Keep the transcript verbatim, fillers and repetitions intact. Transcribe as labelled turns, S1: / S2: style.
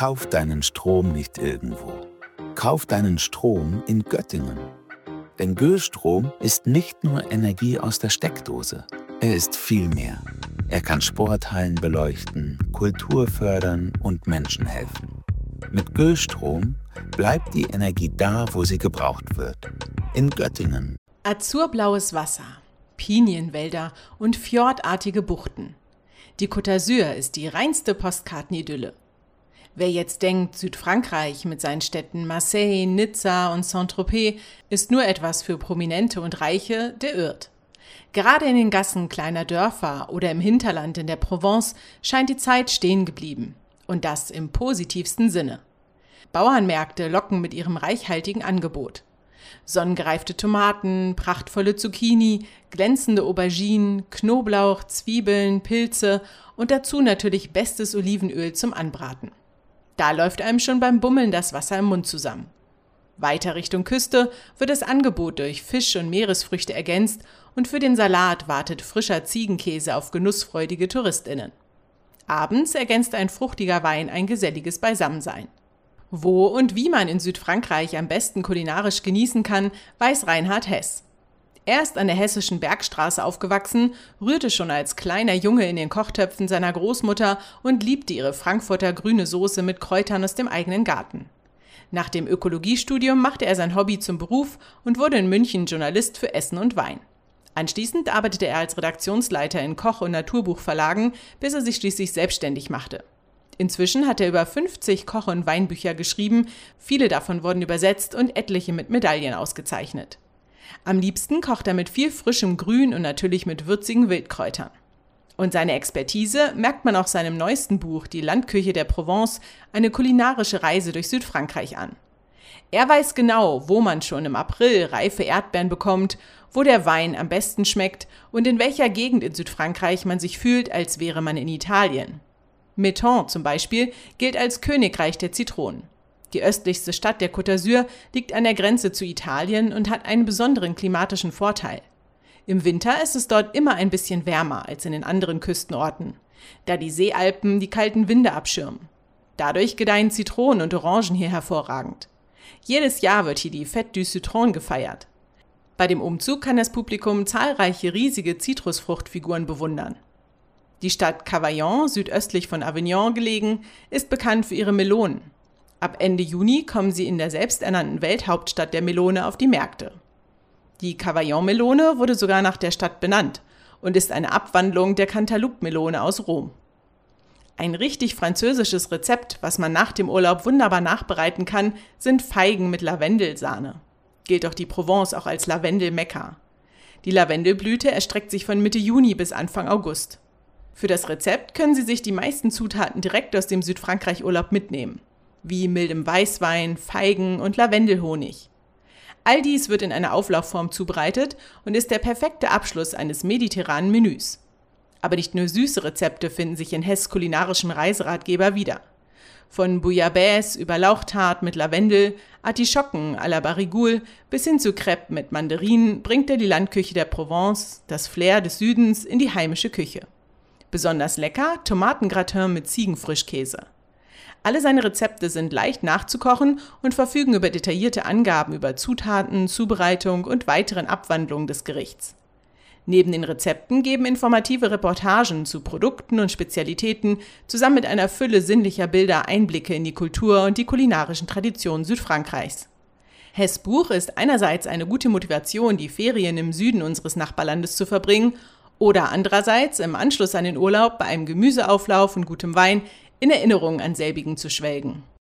S1: Kauf deinen Strom nicht irgendwo. Kauf deinen Strom in Göttingen. Denn Göstrom ist nicht nur Energie aus der Steckdose. Er ist viel mehr. Er kann Sporthallen beleuchten, Kultur fördern und Menschen helfen. Mit Göstrom bleibt die Energie da, wo sie gebraucht wird. In Göttingen.
S2: Azurblaues Wasser, Pinienwälder und fjordartige Buchten. Die Côte d'Azur ist die reinste Postkartenidylle. Wer jetzt denkt, Südfrankreich mit seinen Städten Marseille, Nizza und Saint-Tropez ist nur etwas für Prominente und Reiche, der irrt. Gerade in den Gassen kleiner Dörfer oder im Hinterland in der Provence scheint die Zeit stehen geblieben. Und das im positivsten Sinne. Bauernmärkte locken mit ihrem reichhaltigen Angebot. Sonnengereifte Tomaten, prachtvolle Zucchini, glänzende Auberginen, Knoblauch, Zwiebeln, Pilze und dazu natürlich bestes Olivenöl zum Anbraten. Da läuft einem schon beim Bummeln das Wasser im Mund zusammen. Weiter Richtung Küste wird das Angebot durch Fisch und Meeresfrüchte ergänzt und für den Salat wartet frischer Ziegenkäse auf genussfreudige TouristInnen. Abends ergänzt ein fruchtiger Wein ein geselliges Beisammensein. Wo und wie man in Südfrankreich am besten kulinarisch genießen kann, weiß Reinhard Hess. Er ist an der hessischen Bergstraße aufgewachsen, rührte schon als kleiner Junge in den Kochtöpfen seiner Großmutter und liebte ihre Frankfurter grüne Soße mit Kräutern aus dem eigenen Garten. Nach dem Ökologiestudium machte er sein Hobby zum Beruf und wurde in München Journalist für Essen und Wein. Anschließend arbeitete er als Redaktionsleiter in Koch- und Naturbuchverlagen, bis er sich schließlich selbstständig machte. Inzwischen hat er über fünfzig Koch- und Weinbücher geschrieben, viele davon wurden übersetzt und etliche mit Medaillen ausgezeichnet. Am liebsten kocht er mit viel frischem Grün und natürlich mit würzigen Wildkräutern. Und seine Expertise merkt man auch seinem neuesten Buch, Die Landküche der Provence, eine kulinarische Reise durch Südfrankreich an. Er weiß genau, wo man schon im April reife Erdbeeren bekommt, wo der Wein am besten schmeckt und in welcher Gegend in Südfrankreich man sich fühlt, als wäre man in Italien. Menton zum Beispiel gilt als Königreich der Zitronen. Die östlichste Stadt der Côte d'Azur liegt an der Grenze zu Italien und hat einen besonderen klimatischen Vorteil. Im Winter ist es dort immer ein bisschen wärmer als in den anderen Küstenorten, da die Seealpen die kalten Winde abschirmen. Dadurch gedeihen Zitronen und Orangen hier hervorragend. Jedes Jahr wird hier die Fête du Citron gefeiert. Bei dem Umzug kann das Publikum zahlreiche riesige Zitrusfruchtfiguren bewundern. Die Stadt Cavaillon, südöstlich von Avignon gelegen, ist bekannt für ihre Melonen. Ab Ende Juni kommen sie in der selbsternannten Welthauptstadt der Melone auf die Märkte. Die Cavaillon-Melone wurde sogar nach der Stadt benannt und ist eine Abwandlung der Cantaloupe-Melone aus Rom. Ein richtig französisches Rezept, was man nach dem Urlaub wunderbar nachbereiten kann, sind Feigen mit Lavendelsahne. Gilt doch die Provence auch als Lavendel-Mekka. Die Lavendelblüte erstreckt sich von Mitte Juni bis Anfang August. Für das Rezept können Sie sich die meisten Zutaten direkt aus dem Südfrankreich-Urlaub mitnehmen, wie mildem Weißwein, Feigen und Lavendelhonig. All dies wird in einer Auflaufform zubereitet und ist der perfekte Abschluss eines mediterranen Menüs. Aber nicht nur süße Rezepte finden sich in Hess' kulinarischem Reiseratgeber wieder. Von Bouillabaisse über Lauchtart mit Lavendel, Artischocken à la Barigoule bis hin zu Crêpes mit Mandarinen bringt er die Landküche der Provence, das Flair des Südens, in die heimische Küche. Besonders lecker Tomatengratin mit Ziegenfrischkäse. Alle seine Rezepte sind leicht nachzukochen und verfügen über detaillierte Angaben über Zutaten, Zubereitung und weiteren Abwandlungen des Gerichts. Neben den Rezepten geben informative Reportagen zu Produkten und Spezialitäten zusammen mit einer Fülle sinnlicher Bilder Einblicke in die Kultur und die kulinarischen Traditionen Südfrankreichs. Hess' Buch ist einerseits eine gute Motivation, die Ferien im Süden unseres Nachbarlandes zu verbringen, oder andererseits im Anschluss an den Urlaub bei einem Gemüseauflauf und gutem Wein in Erinnerung an selbigen zu schwelgen.